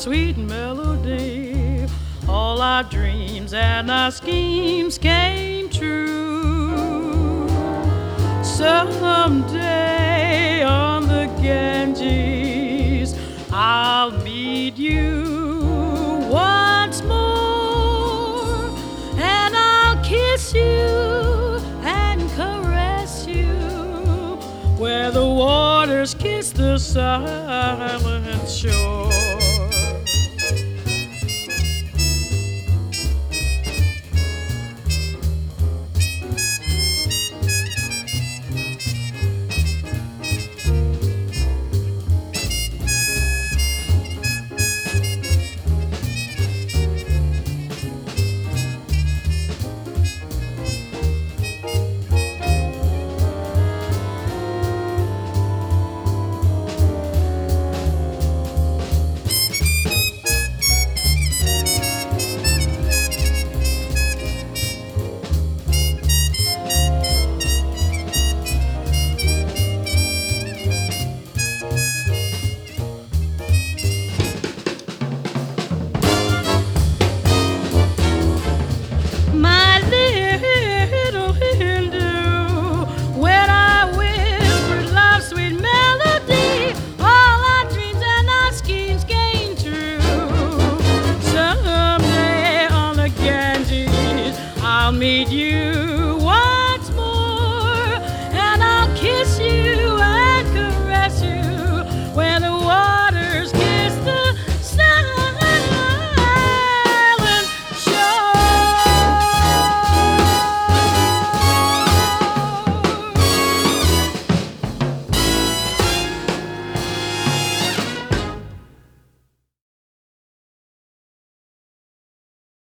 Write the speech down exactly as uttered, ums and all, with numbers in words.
sweet melody. All our dreams and our schemes came true. Someday on the Ganges, I'll meet you once more, and I'll kiss you and caress you where the waters kiss the silent shore.